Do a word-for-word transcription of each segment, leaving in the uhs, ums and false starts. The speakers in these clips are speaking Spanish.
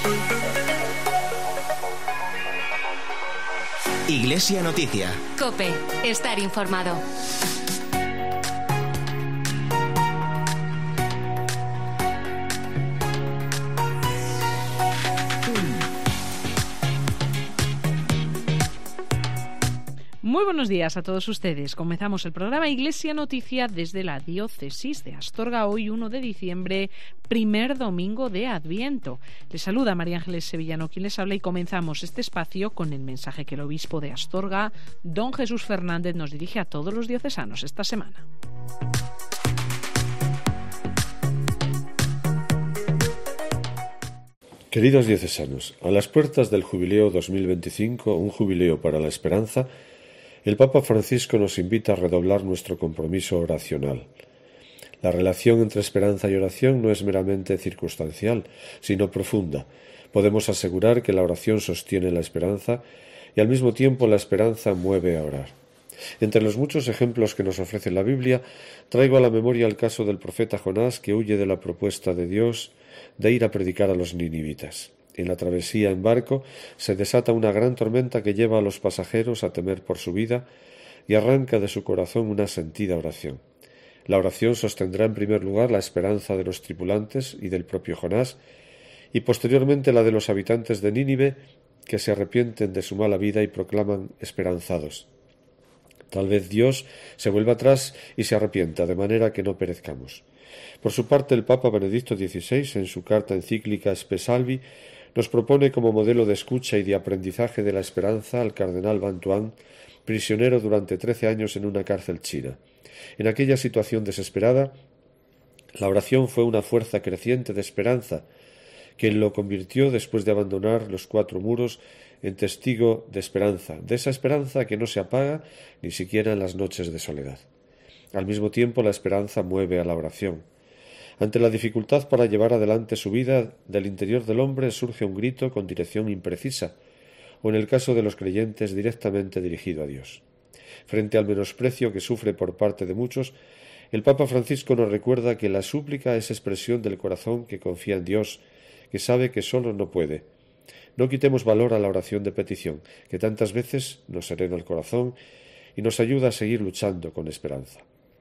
Iglesia Noticia. COPE. Estar informado. Muy buenos días a todos ustedes. Comenzamos el programa Iglesia Noticia desde la Diócesis de Astorga, hoy uno de diciembre, primer domingo de Adviento. Les saluda María Ángeles Sevillano, quien les habla, y comenzamos este espacio con el mensaje que el obispo de Astorga, don Jesús Fernández, nos dirige a todos los diocesanos esta semana. Queridos diocesanos, a las puertas del Jubileo dos mil veinticinco, un jubileo para la esperanza, el Papa Francisco nos invita a redoblar nuestro compromiso oracional. La relación entre esperanza y oración no es meramente circunstancial, sino profunda. Podemos asegurar que la oración sostiene la esperanza y al mismo tiempo la esperanza mueve a orar. Entre los muchos ejemplos que nos ofrece la Biblia, traigo a la memoria el caso del profeta Jonás, que huye de la propuesta de Dios de ir a predicar a los ninivitas. En la travesía en barco se desata una gran tormenta que lleva a los pasajeros a temer por su vida y arranca de su corazón una sentida oración. La oración sostendrá en primer lugar la esperanza de los tripulantes y del propio Jonás, y posteriormente la de los habitantes de Nínive, que se arrepienten de su mala vida y proclaman esperanzados. Tal vez Dios se vuelva atrás y se arrepienta, de manera que no perezcamos. Por su parte, el Papa Benedicto dieciséis, en su carta encíclica Spe Salvi, nos propone como modelo de escucha y de aprendizaje de la esperanza al cardenal Bantuan, prisionero durante trece años en una cárcel china. En aquella situación desesperada, la oración fue una fuerza creciente de esperanza que lo convirtió, después de abandonar los cuatro muros, en testigo de esperanza, de esa esperanza que no se apaga ni siquiera en las noches de soledad. Al mismo tiempo, la esperanza mueve a la oración. Ante la dificultad para llevar adelante su vida, del interior del hombre surge un grito con dirección imprecisa, o en el caso de los creyentes directamente dirigido a Dios. Frente al menosprecio que sufre por parte de muchos, el Papa Francisco nos recuerda que la súplica es expresión del corazón que confía en Dios, que sabe que solo no puede. No quitemos valor a la oración de petición, que tantas veces nos serena el corazón y nos ayuda a seguir luchando con esperanza.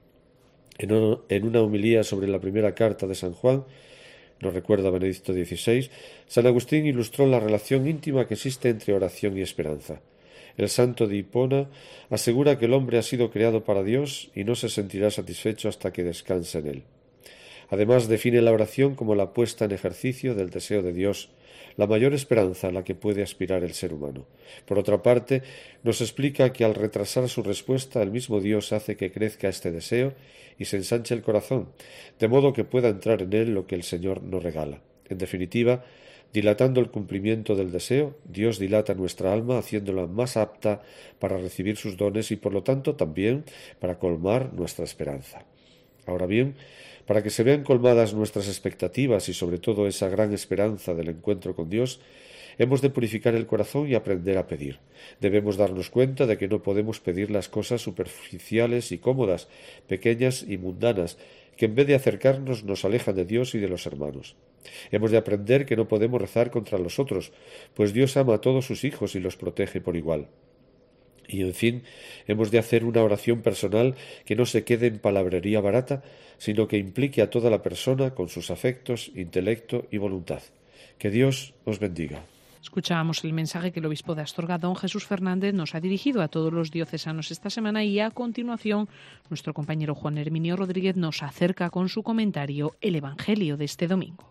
En una homilía sobre la primera carta de San Juan, nos recuerda Benedicto dieciséis, San Agustín ilustró la relación íntima que existe entre oración y esperanza. El santo de Hipona asegura que el hombre ha sido creado para Dios y no se sentirá satisfecho hasta que descanse en él. Además, define la oración como la puesta en ejercicio del deseo de Dios, la mayor esperanza a la que puede aspirar el ser humano. Por otra parte, nos explica que al retrasar su respuesta, el mismo Dios hace que crezca este deseo y se ensanche el corazón, de modo que pueda entrar en él lo que el Señor nos regala. En definitiva, dilatando el cumplimiento del deseo, Dios dilata nuestra alma, haciéndola más apta para recibir sus dones y, por lo tanto, también para colmar nuestra esperanza. Ahora bien, para que se vean colmadas nuestras expectativas y sobre todo esa gran esperanza del encuentro con Dios, hemos de purificar el corazón y aprender a pedir. Debemos darnos cuenta de que no podemos pedir las cosas superficiales y cómodas, pequeñas y mundanas, que en vez de acercarnos nos alejan de Dios y de los hermanos. Hemos de aprender que no podemos rezar contra los otros, pues Dios ama a todos sus hijos y los protege por igual. Y, en fin, hemos de hacer una oración personal que no se quede en palabrería barata, sino que implique a toda la persona con sus afectos, intelecto y voluntad. Que Dios os bendiga. Escuchábamos el mensaje que el obispo de Astorga, don Jesús Fernández, nos ha dirigido a todos los diocesanos esta semana, y a continuación nuestro compañero Juan Herminio Rodríguez nos acerca con su comentario el Evangelio de este domingo.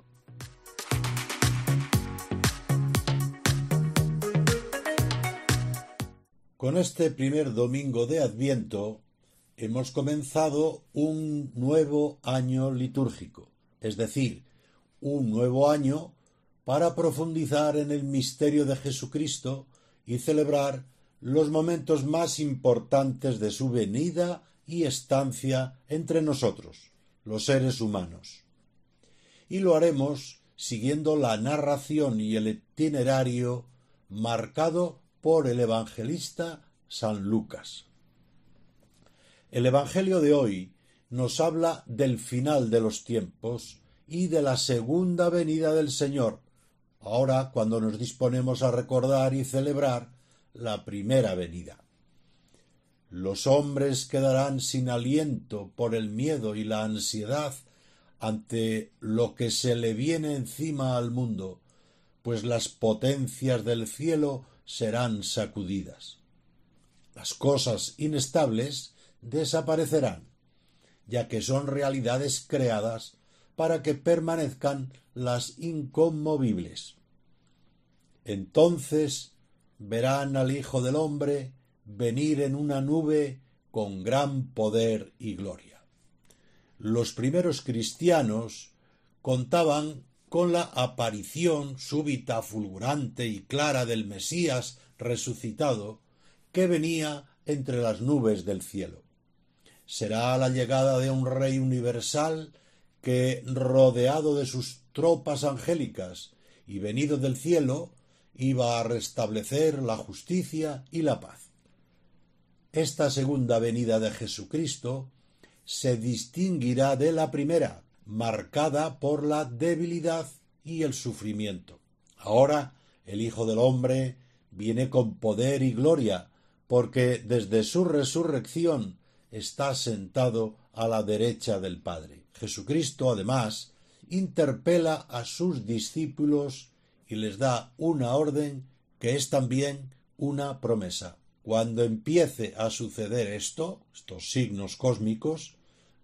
Con este primer domingo de Adviento hemos comenzado un nuevo año litúrgico, es decir, un nuevo año para profundizar en el misterio de Jesucristo y celebrar los momentos más importantes de su venida y estancia entre nosotros, los seres humanos. Y lo haremos siguiendo la narración y el itinerario marcado por el evangelista San Lucas. El Evangelio de hoy nos habla del final de los tiempos y de la segunda venida del Señor, ahora cuando nos disponemos a recordar y celebrar la primera venida. Los hombres quedarán sin aliento por el miedo y la ansiedad ante lo que se le viene encima al mundo, pues las potencias del cielo serán sacudidas. Las cosas inestables desaparecerán, ya que son realidades creadas para que permanezcan las inconmovibles. Entonces verán al Hijo del Hombre venir en una nube con gran poder y gloria. Los primeros cristianos contaban con la aparición súbita, fulgurante y clara del Mesías resucitado que venía entre las nubes del cielo. Será la llegada de un Rey universal que, rodeado de sus tropas angélicas y venido del cielo, iba a restablecer la justicia y la paz. Esta segunda venida de Jesucristo se distinguirá de la primera, marcada por la debilidad y el sufrimiento. Ahora el Hijo del Hombre viene con poder y gloria, porque desde su resurrección está sentado a la derecha del Padre. Jesucristo, además, interpela a sus discípulos y les da una orden que es también una promesa. Cuando empiece a suceder esto, estos signos cósmicos,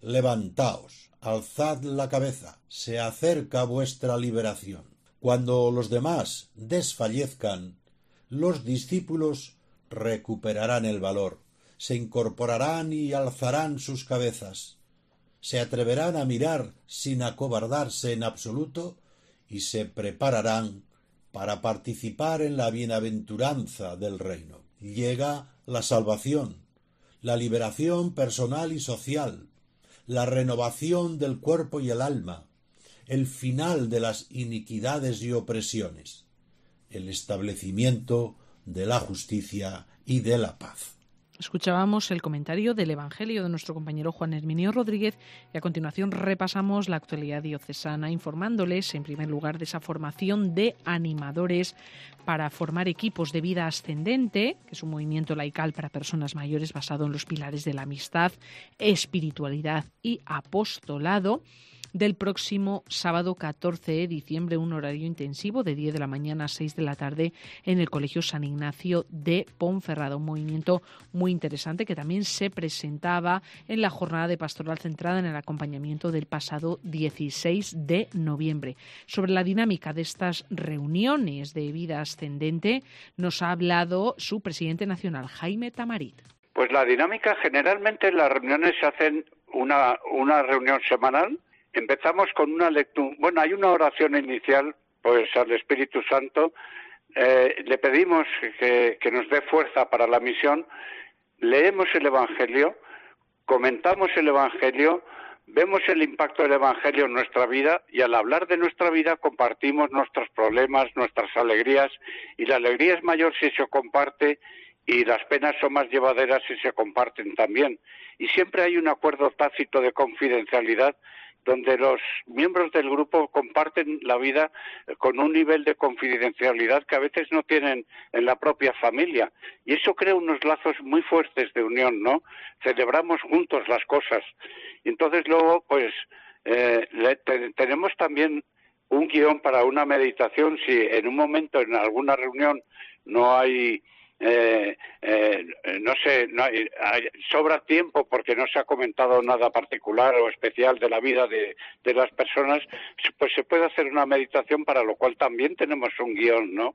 levantaos, alzad la cabeza, se acerca vuestra liberación. Cuando los demás desfallezcan, los discípulos recuperarán el valor, se incorporarán y alzarán sus cabezas, se atreverán a mirar sin acobardarse en absoluto y se prepararán para participar en la bienaventuranza del reino. Llega la salvación, la liberación personal y social, la renovación del cuerpo y el alma, el final de las iniquidades y opresiones, el establecimiento de la justicia y de la paz. Escuchábamos el comentario del Evangelio de nuestro compañero Juan Herminio Rodríguez y a continuación repasamos la actualidad diocesana informándoles en primer lugar de esa formación de animadores para formar equipos de vida ascendente, que es un movimiento laical para personas mayores basado en los pilares de la amistad, espiritualidad y apostolado. Del próximo sábado catorce de diciembre, un horario intensivo de diez de la mañana a seis de la tarde en el Colegio San Ignacio de Ponferrada. Un movimiento muy interesante que también se presentaba en la jornada de pastoral centrada en el acompañamiento del pasado dieciséis de noviembre. Sobre la dinámica de estas reuniones de vida ascendente nos ha hablado su presidente nacional, Jaime Tamarit. Pues la dinámica, generalmente las reuniones se hacen una, una reunión semanal. Empezamos con una lectura, bueno, hay una oración inicial, pues al Espíritu Santo, eh, le pedimos que, que nos dé fuerza para la misión, leemos el Evangelio, comentamos el Evangelio, vemos el impacto del Evangelio en nuestra vida y al hablar de nuestra vida compartimos nuestros problemas, nuestras alegrías, y la alegría es mayor si se comparte y las penas son más llevaderas si se comparten también. Y siempre hay un acuerdo tácito de confidencialidad donde los miembros del grupo comparten la vida con un nivel de confidencialidad que a veces no tienen en la propia familia. Y eso crea unos lazos muy fuertes de unión, ¿no? Celebramos juntos las cosas. Y entonces luego, pues, eh, le, te, tenemos también un guión para una meditación. Si en un momento, en alguna reunión, no hay... Eh, eh, no sé, no hay, hay, sobra tiempo porque no se ha comentado nada particular o especial de la vida de, de las personas, pues se puede hacer una meditación, para lo cual también tenemos un guión, ¿no?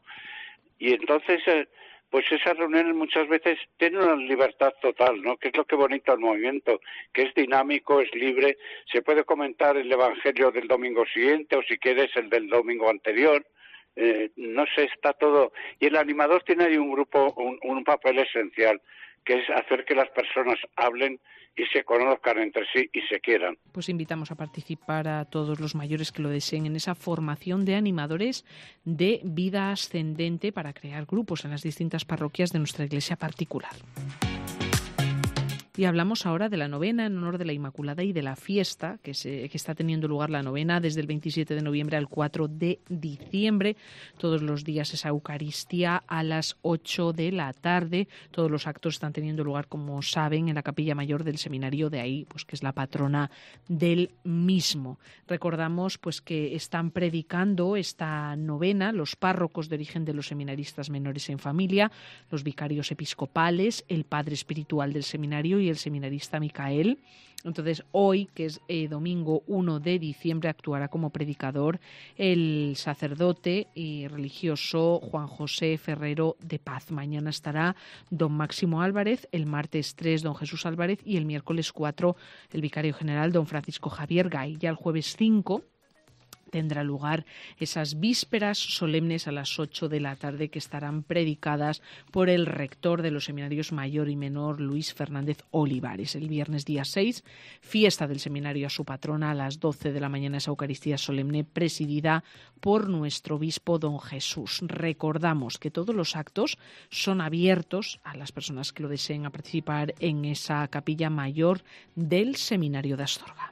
Y entonces, eh, pues esas reuniones muchas veces tienen una libertad total, ¿no? Que es lo que bonito al movimiento, que es dinámico, es libre, se puede comentar el Evangelio del domingo siguiente o si quieres el del domingo anterior. Eh, no sé, está todo. Y el animador tiene ahí un grupo, un, un papel esencial, que es hacer que las personas hablen y se conozcan entre sí y se quieran. Pues invitamos a participar a todos los mayores que lo deseen en esa formación de animadores de vida ascendente para crear grupos en las distintas parroquias de nuestra iglesia particular. Y hablamos ahora de la novena en honor de la Inmaculada y de la fiesta que, se, que está teniendo lugar la novena desde el veintisiete de noviembre al cuatro de diciembre. Todos los días esa Eucaristía a las ocho de la tarde. Todos los actos están teniendo lugar, como saben, en la Capilla Mayor del Seminario de ahí, pues que es la patrona del mismo. Recordamos pues que están predicando esta novena los párrocos de origen de los seminaristas menores en familia, los vicarios episcopales, el padre espiritual del seminario y el seminarista Micael. Entonces, hoy, que es eh, domingo uno de diciembre, actuará como predicador el sacerdote y religioso Juan José Ferrero de Paz. Mañana estará don Máximo Álvarez, el martes tres don Jesús Álvarez y el miércoles cuatro el vicario general don Francisco Javier Gay. Ya el jueves cinco tendrá lugar esas vísperas solemnes a las ocho de la tarde que estarán predicadas por el rector de los seminarios mayor y menor, Luis Fernández Olivares. El viernes día seis, fiesta del seminario a su patrona a las doce de la mañana, esa Eucaristía solemne presidida por nuestro obispo don Jesús. Recordamos que todos los actos son abiertos a las personas que lo deseen a participar en esa capilla mayor del seminario de Astorga.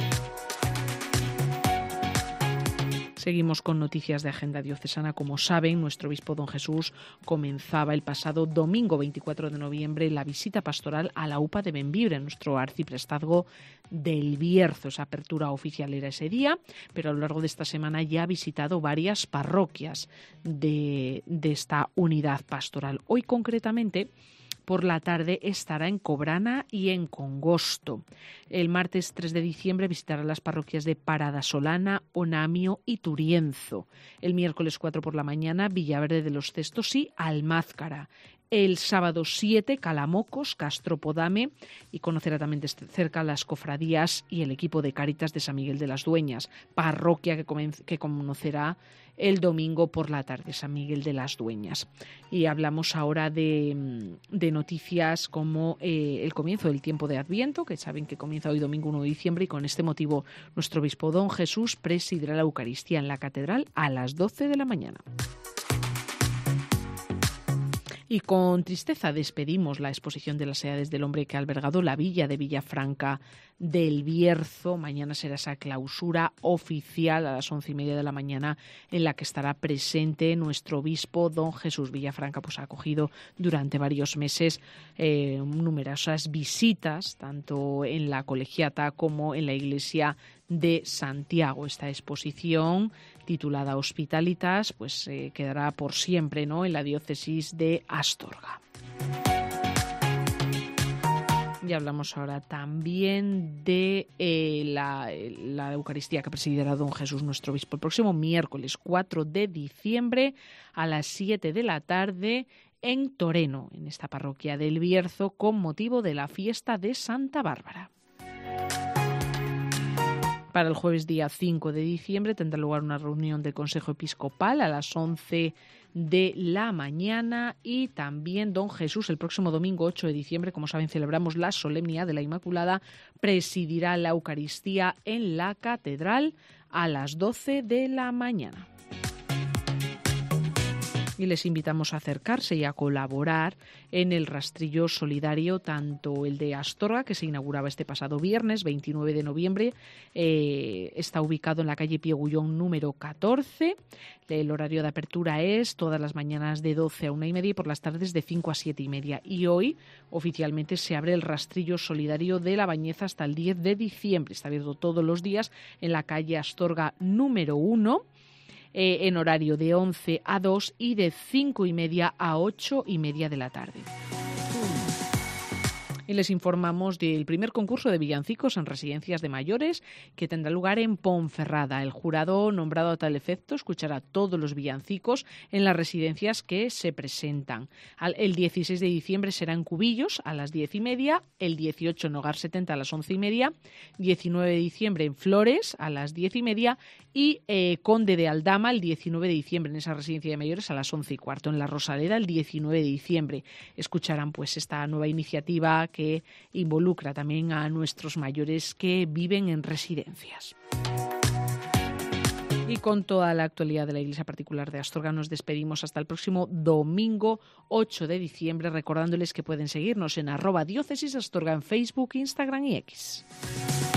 Seguimos con noticias de agenda diocesana. Como saben, nuestro obispo don Jesús comenzaba el pasado domingo veinticuatro de noviembre la visita pastoral a la U P A de Bembibre, nuestro arciprestazgo del Bierzo. Esa apertura oficial era ese día, pero a lo largo de esta semana ya ha visitado varias parroquias de, de esta unidad pastoral. Hoy concretamente, por la tarde, estará en Cobrana y en Congosto. El martes tres de diciembre visitará las parroquias de Paradasolana, Onamio y Turienzo. El miércoles cuatro por la mañana, Villaverde de los Cestos y Almázcara. El sábado siete, Calamocos, Castropodame, y conocerá también de cerca las cofradías y el equipo de Cáritas de San Miguel de las Dueñas, parroquia que, comenz- que conocerá el domingo por la tarde, San Miguel de las Dueñas. Y hablamos ahora de, de noticias como eh, el comienzo del tiempo de Adviento, que saben que comienza hoy domingo uno de diciembre, y con este motivo nuestro obispo don Jesús presidirá la Eucaristía en la catedral a las doce de la mañana. Y con tristeza despedimos la exposición de las Edades del Hombre que ha albergado la villa de Villafranca del Bierzo. Mañana será esa clausura oficial a las once y media de la mañana, en la que estará presente nuestro obispo don Jesús. Villafranca pues ha acogido durante varios meses eh, numerosas visitas, tanto en la colegiata como en la iglesia de Santiago. Esta exposición, titulada Hospitalitas, pues eh, quedará por siempre, ¿no?, en la diócesis de Astorga. Y hablamos ahora también de eh, la, la Eucaristía que presidirá don Jesús, nuestro obispo, el próximo miércoles cuatro de diciembre a las siete de la tarde en Toreno, en esta parroquia del Bierzo, con motivo de la fiesta de Santa Bárbara. Para el jueves día cinco de diciembre tendrá lugar una reunión del Consejo Episcopal a las once de la mañana, y también don Jesús el próximo domingo ocho de diciembre, como saben, celebramos la solemnidad de la Inmaculada, presidirá la Eucaristía en la catedral a las doce de la mañana. Y les invitamos a acercarse y a colaborar en el rastrillo solidario, tanto el de Astorga, que se inauguraba este pasado viernes veintinueve de noviembre, eh, está ubicado en la calle Piegullón número catorce. El horario de apertura es todas las mañanas de doce a una y media y por las tardes de cinco a siete y media. Y hoy oficialmente se abre el rastrillo solidario de La Bañeza hasta el diez de diciembre. Está abierto todos los días en la calle Astorga número uno. Eh, en horario de once a dos y de cinco y media a ocho y media de la tarde. Y les informamos del primer concurso de villancicos en residencias de mayores que tendrá lugar en Ponferrada. El jurado nombrado a tal efecto escuchará todos los villancicos en las residencias que se presentan. El dieciséis de diciembre será en Cubillos a las diez y media, el dieciocho en Hogar setenta a las once y media, diecinueve de diciembre en Flores a las diez y media y eh, Conde de Aldama el diecinueve de diciembre en esa residencia de mayores a las once y cuarto. En La Rosaleda el diecinueve de diciembre escucharán pues esta nueva iniciativa que que involucra también a nuestros mayores que viven en residencias. Y con toda la actualidad de la Iglesia Particular de Astorga nos despedimos hasta el próximo domingo ocho de diciembre, recordándoles que pueden seguirnos en arroba diócesis Astorga en Facebook, Instagram y X.